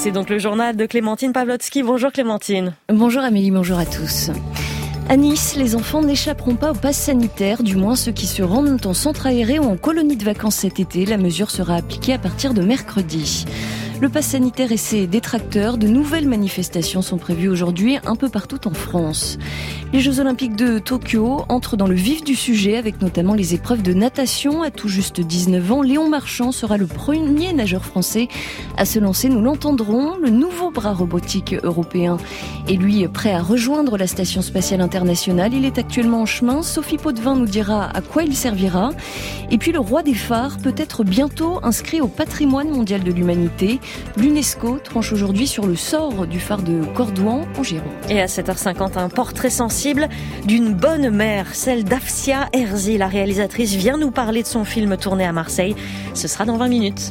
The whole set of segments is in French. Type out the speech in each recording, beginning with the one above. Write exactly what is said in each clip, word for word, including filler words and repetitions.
C'est donc le journal de Clémentine Pawlowski. Bonjour Clémentine. Bonjour Amélie, bonjour à tous. À Nice, les enfants n'échapperont pas au pass sanitaire, du moins ceux qui se rendent en centre aéré ou en colonie de vacances cet été. La mesure sera appliquée à partir de mercredi. Le pass sanitaire et ses détracteurs, de nouvelles manifestations sont prévues aujourd'hui un peu partout en France. Les Jeux Olympiques de Tokyo entrent dans le vif du sujet avec notamment les épreuves de natation. À tout juste dix-neuf ans, Léon Marchand sera le premier nageur français à se lancer. Nous l'entendrons, le nouveau bras robotique européen est lui prêt à rejoindre la Station spatiale internationale. Il est actuellement en chemin. Sophie Potvin nous dira à quoi il servira. Et puis le roi des phares peut être bientôt inscrit au patrimoine mondial de l'humanité. L'UNESCO tranche aujourd'hui sur le sort du phare de Cordouan en Gironde. Et à sept heures cinquante, un portrait sensible d'une bonne mère, celle d'Afsia Herzi. La réalisatrice vient nous parler de son film tourné à Marseille. Ce sera dans vingt minutes.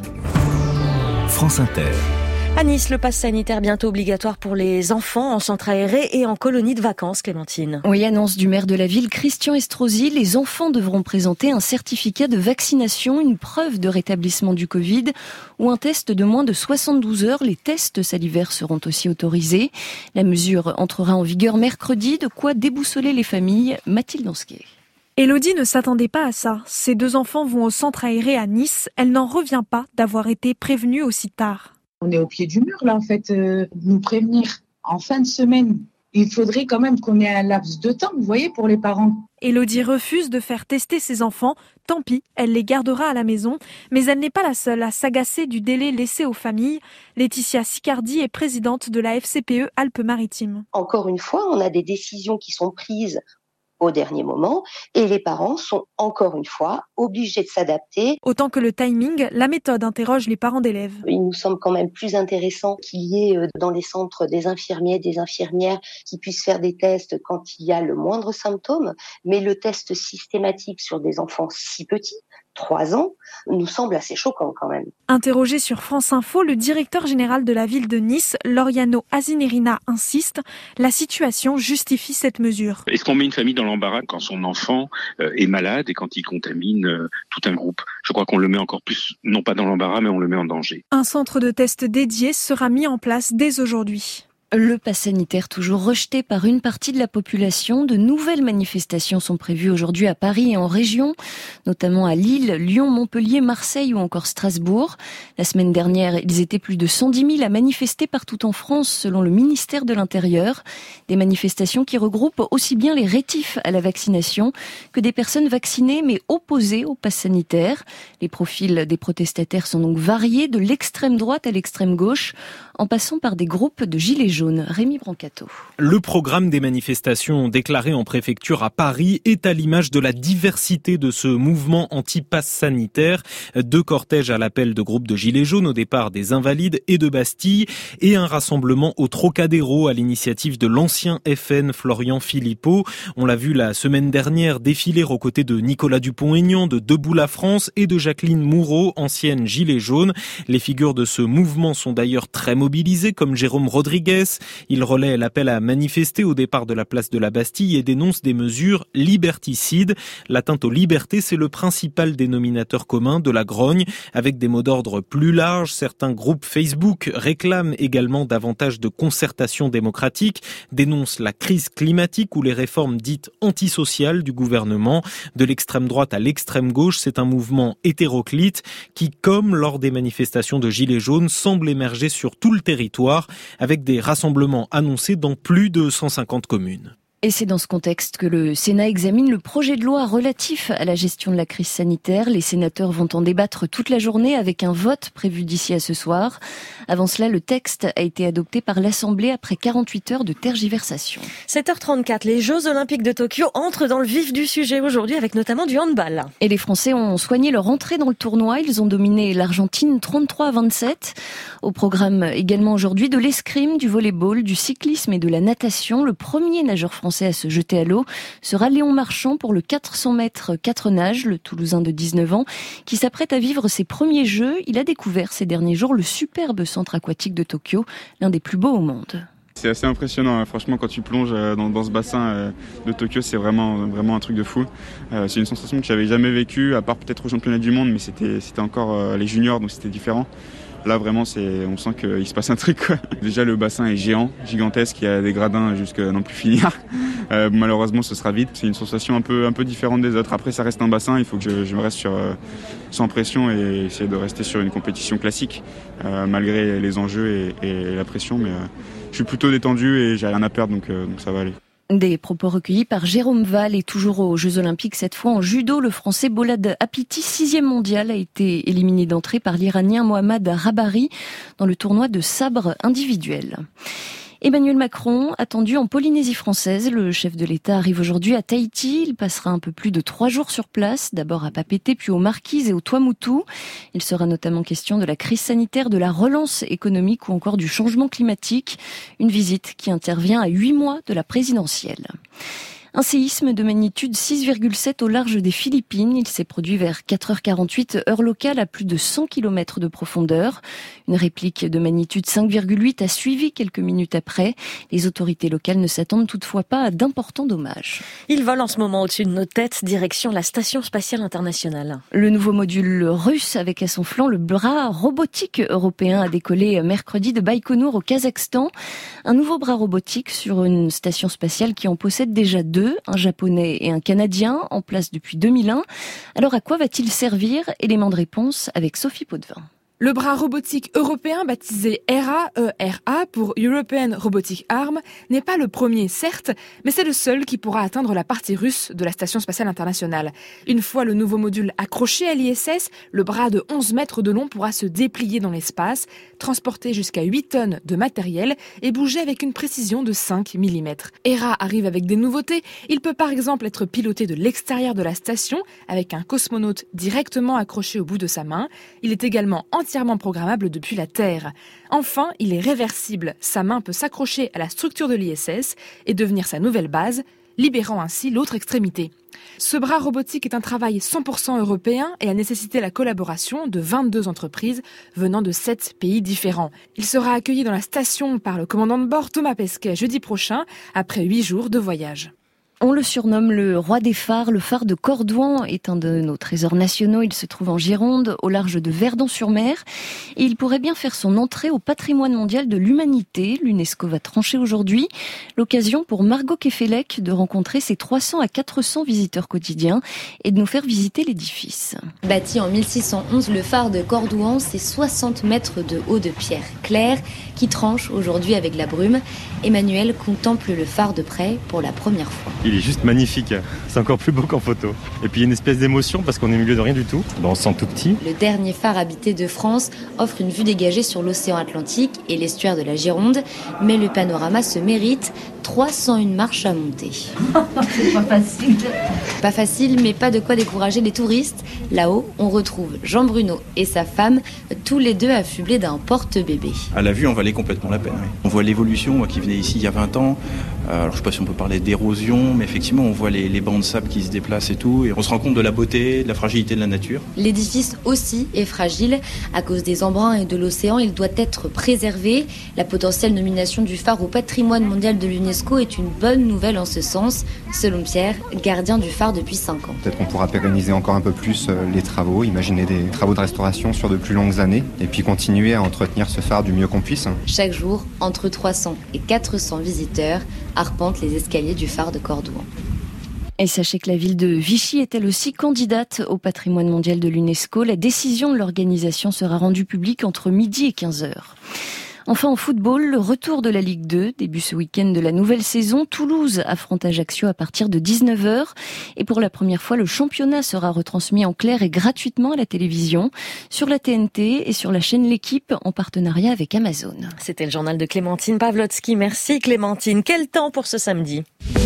France Inter. À Nice, le pass sanitaire bientôt obligatoire pour les enfants en centre aéré et en colonie de vacances, Clémentine. Oui, annonce du maire de la ville, Christian Estrosi. Les enfants devront présenter un certificat de vaccination, une preuve de rétablissement du Covid ou un test de moins de soixante-douze heures. Les tests salivaires seront aussi autorisés. La mesure entrera en vigueur mercredi. De quoi déboussoler les familles. Mathilde Ansquet. Élodie ne s'attendait pas à ça. Ses deux enfants vont au centre aéré à Nice. Elle n'en revient pas d'avoir été prévenue aussi tard. On est au pied du mur, là, en fait, euh, nous prévenir en fin de semaine. Il faudrait quand même qu'on ait un laps de temps, vous voyez, pour les parents. Élodie refuse de faire tester ses enfants. Tant pis, elle les gardera à la maison. Mais elle n'est pas la seule à s'agacer du délai laissé aux familles. Laetitia Sicardi est présidente de la F C P E Alpes-Maritimes. Encore une fois, on a des décisions qui sont prises au dernier moment, et les parents sont encore une fois obligés de s'adapter. Autant que le timing, la méthode interroge les parents d'élèves. Il nous semble quand même plus intéressant qu'il y ait dans les centres des infirmiers, des infirmières qui puissent faire des tests quand il y a le moindre symptôme, mais le test systématique sur des enfants si petits, trois ans, nous semble assez choquant quand même. Interrogé sur France Info, le directeur général de la ville de Nice, Loriano Azinerina, insiste, la situation justifie cette mesure. Est-ce qu'on met une famille dans l'embarras quand son enfant euh, est malade et quand il contamine euh, tout un groupe ? Je crois qu'on le met encore plus, non pas dans l'embarras, mais on le met en danger. Un centre de test dédié sera mis en place dès aujourd'hui. Le pass sanitaire toujours rejeté par une partie de la population. De nouvelles manifestations sont prévues aujourd'hui à Paris et en région, notamment à Lille, Lyon, Montpellier, Marseille ou encore Strasbourg. La semaine dernière, ils étaient plus de cent dix mille à manifester partout en France, selon le ministère de l'Intérieur. Des manifestations qui regroupent aussi bien les rétifs à la vaccination que des personnes vaccinées mais opposées au pass sanitaire. Les profils des protestataires sont donc variés, de l'extrême droite à l'extrême gauche, en passant par des groupes de gilets jaunes. Rémi Brancato. Le programme des manifestations déclarées en préfecture à Paris est à l'image de la diversité de ce mouvement anti-pass sanitaire. Deux cortèges à l'appel de groupes de gilets jaunes au départ des Invalides et de Bastille et un rassemblement au Trocadéro à l'initiative de l'ancien F N Florian Philippot. On l'a vu la semaine dernière défiler aux côtés de Nicolas Dupont-Aignan, de Debout la France et de Jacqueline Moureau, ancienne gilet jaune. Les figures de ce mouvement sont d'ailleurs très mobilisées comme Jérôme Rodriguez. Il relaie l'appel à manifester au départ de la place de la Bastille et dénonce des mesures liberticides. L'atteinte aux libertés, c'est le principal dénominateur commun de la grogne. Avec des mots d'ordre plus larges, certains groupes Facebook réclament également davantage de concertation démocratique, dénoncent la crise climatique ou les réformes dites antisociales du gouvernement. De l'extrême droite à l'extrême gauche, c'est un mouvement hétéroclite qui, comme lors des manifestations de Gilets jaunes, semble émerger sur tout le territoire avec des rassemblements annoncés dans plus de cent cinquante communes. Et c'est dans ce contexte que le Sénat examine le projet de loi relatif à la gestion de la crise sanitaire. Les sénateurs vont en débattre toute la journée avec un vote prévu d'ici à ce soir. Avant cela, le texte a été adopté par l'Assemblée après quarante-huit heures de tergiversation. sept heures trente-quatre, les Jeux Olympiques de Tokyo entrent dans le vif du sujet aujourd'hui avec notamment du handball. Et les Français ont soigné leur entrée dans le tournoi. Ils ont dominé l'Argentine trente-trois à vingt-sept. Au programme également aujourd'hui de l'escrime, du volley-ball, du cyclisme et de la natation. Le premier nageur français à se jeter à l'eau sera Léon Marchand pour le quatre cents mètres quatre nages, le Toulousain de dix-neuf ans, qui s'apprête à vivre ses premiers Jeux. Il a découvert ces derniers jours le superbe centre aquatique de Tokyo, l'un des plus beaux au monde. C'est assez impressionnant, hein. Franchement, quand tu plonges dans, dans ce bassin de Tokyo, c'est vraiment, vraiment un truc de fou. Euh, c'est une sensation que j'avais jamais vécue, à part peut-être au championnat du monde, mais c'était, c'était encore euh, les juniors, donc c'était différent. Là vraiment c'est, on sent qu'il se passe un truc quoi. Déjà le bassin est géant, gigantesque, il y a des gradins jusqu'à n'en plus finir. Euh, malheureusement ce sera vide, c'est une sensation un peu, un peu différente des autres. Après ça reste un bassin, il faut que je, je me reste sur, euh, sans pression et essayer de rester sur une compétition classique euh, malgré les enjeux et, et la pression. Mais euh, je suis plutôt détendu et j'ai rien à perdre donc, euh, donc ça va aller. Des propos recueillis par Jérôme Val et toujours aux Jeux Olympiques, cette fois en judo, le Français Bolad Apiti, sixième mondial, a été éliminé d'entrée par l'Iranien Mohammad Rabari dans le tournoi de sabre individuel. Emmanuel Macron, attendu en Polynésie française. Le chef de l'État arrive aujourd'hui à Tahiti. Il passera un peu plus de trois jours sur place, d'abord à Papeete, puis aux Marquises et au Tuamotu. Il sera notamment question de la crise sanitaire, de la relance économique ou encore du changement climatique. Une visite qui intervient à huit mois de la présidentielle. Un séisme de magnitude six virgule sept au large des Philippines. Il s'est produit vers quatre heures quarante-huit heure locale à plus de cent kilomètres de profondeur. Une réplique de magnitude cinq virgule huit a suivi quelques minutes après. Les autorités locales ne s'attendent toutefois pas à d'importants dommages. Il vole en ce moment au-dessus de nos têtes, direction la Station spatiale internationale. Le nouveau module russe avec à son flanc le bras robotique européen a décollé mercredi de Baïkonour au Kazakhstan. Un nouveau bras robotique sur une station spatiale qui en possède déjà deux. Un japonais et un canadien en place depuis deux mille un. Alors à quoi va-t-il servir? Élément de réponse avec Sophie Potvin. Le bras robotique européen baptisé E R A, E R A pour European Robotic Arm, n'est pas le premier, certes, mais c'est le seul qui pourra atteindre la partie russe de la Station spatiale internationale. Une fois le nouveau module accroché à l'I S S, le bras de onze mètres de long pourra se déplier dans l'espace, transporter jusqu'à huit tonnes de matériel et bouger avec une précision de cinq millimètres. E R A arrive avec des nouveautés. Il peut par exemple être piloté de l'extérieur de la station avec un cosmonaute directement accroché au bout de sa main. Il est également entièrement programmable depuis la Terre. Enfin, il est réversible. Sa main peut s'accrocher à la structure de l'I S S et devenir sa nouvelle base, libérant ainsi l'autre extrémité. Ce bras robotique est un travail cent pour cent européen et a nécessité la collaboration de vingt-deux entreprises venant de sept pays différents. Il sera accueilli dans la station par le commandant de bord Thomas Pesquet jeudi prochain, après huit jours de voyage. On le surnomme le roi des phares. Le phare de Cordouan est un de nos trésors nationaux. Il se trouve en Gironde, au large de Verdon-sur-Mer. Et il pourrait bien faire son entrée au patrimoine mondial de l'humanité. L'UNESCO va trancher aujourd'hui. L'occasion pour Margot Kefelec de rencontrer ses trois cents à quatre cents visiteurs quotidiens et de nous faire visiter l'édifice. Bâti en mille six cent onze, le phare de Cordouan, c'est soixante mètres de haut de pierre claire qui tranche aujourd'hui avec la brume. Emmanuel contemple le phare de près pour la première fois. Il est juste magnifique, c'est encore plus beau qu'en photo. Et puis il y a une espèce d'émotion parce qu'on est au milieu de rien du tout, on se sent tout petit. Le dernier phare habité de France offre une vue dégagée sur l'océan Atlantique et l'estuaire de la Gironde, mais le panorama se mérite, trois cent un marches à monter. C'est pas facile. Pas facile, mais pas de quoi décourager les touristes. Là-haut, on retrouve Jean Bruno et sa femme, tous les deux affublés d'un porte-bébé. À la vue, on valait complètement la peine. Oui. On voit l'évolution, moi qui venais ici il y a vingt ans. Alors, je ne sais pas si on peut parler d'érosion, mais effectivement, on voit les, les bancs de sable qui se déplacent et tout. Et on se rend compte de la beauté, de la fragilité de la nature. L'édifice aussi est fragile. À cause des embruns et de l'océan, il doit être préservé. La potentielle nomination du phare au patrimoine mondial de l'UNESCO est une bonne nouvelle en ce sens, selon Pierre, gardien du phare depuis cinq ans. Peut-être qu'on pourra pérenniser encore un peu plus les travaux, imaginer des travaux de restauration sur de plus longues années, et puis continuer à entretenir ce phare du mieux qu'on puisse. Chaque jour, entre trois cents et quatre cents visiteurs arpentent les escaliers du phare de Cordouan. Et sachez que la ville de Vichy est elle aussi candidate au patrimoine mondial de l'UNESCO. La décision de l'organisation sera rendue publique entre midi et quinze heures. Enfin, en football, le retour de la Ligue deux, début ce week-end de la nouvelle saison. Toulouse affronte Ajaccio à partir de dix-neuf heures. Et pour la première fois, le championnat sera retransmis en clair et gratuitement à la télévision, sur la T N T et sur la chaîne L'Équipe en partenariat avec Amazon. C'était le journal de Clémentine Pavlotsky. Merci Clémentine. Quel temps pour ce samedi ?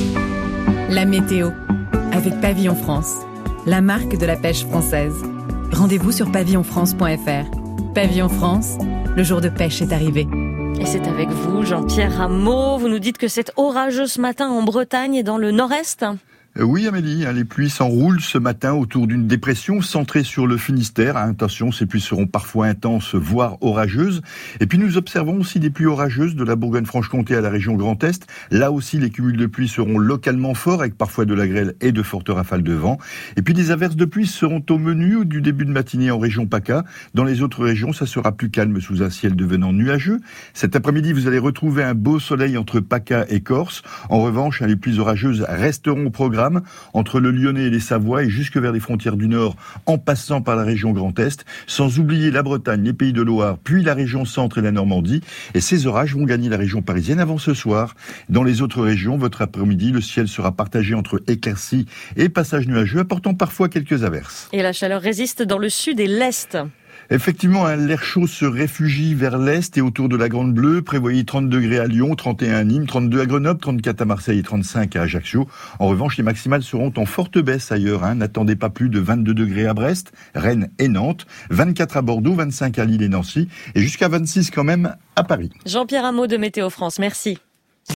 La météo, avec Pavillon France, la marque de la pêche française. Rendez-vous sur pavillon france point f r. Pavillon France, le jour de pêche est arrivé. Et c'est avec vous, Jean-Pierre Rameau. Vous nous dites que c'est orageux ce matin en Bretagne et dans le nord-est ? Oui Amélie, les pluies s'enroulent ce matin autour d'une dépression centrée sur le Finistère. Attention, ces pluies seront parfois intenses, voire orageuses. Et puis nous observons aussi des pluies orageuses de la Bourgogne-Franche-Comté à la région Grand Est. Là aussi, les cumuls de pluie seront localement forts, avec parfois de la grêle et de fortes rafales de vent. Et puis des averses de pluie seront au menu du début de matinée en région PACA. Dans les autres régions, ça sera plus calme sous un ciel devenant nuageux. Cet après-midi, vous allez retrouver un beau soleil entre PACA et Corse. En revanche, les pluies orageuses resteront au programme entre le Lyonnais et les Savoies et jusque vers les frontières du Nord en passant par la région Grand Est, sans oublier la Bretagne, les Pays de Loire, puis la région Centre et la Normandie. Et ces orages vont gagner la région parisienne avant ce soir. Dans les autres régions, votre après-midi, le ciel sera partagé entre éclaircies et passages nuageux, apportant parfois quelques averses. Et la chaleur résiste dans le sud et l'est. Effectivement, hein, l'air chaud se réfugie vers l'est et autour de la Grande Bleue. Prévoyez trente degrés à Lyon, trente et un à Nîmes, trente-deux à Grenoble, trente-quatre à Marseille et trente-cinq à Ajaccio. En revanche, les maximales seront en forte baisse ailleurs. Hein. N'attendez pas plus de vingt-deux degrés à Brest, Rennes et Nantes, vingt-quatre à Bordeaux, vingt-cinq à Lille et Nancy et jusqu'à vingt-six quand même à Paris. Jean-Pierre Hameau de Météo France, merci.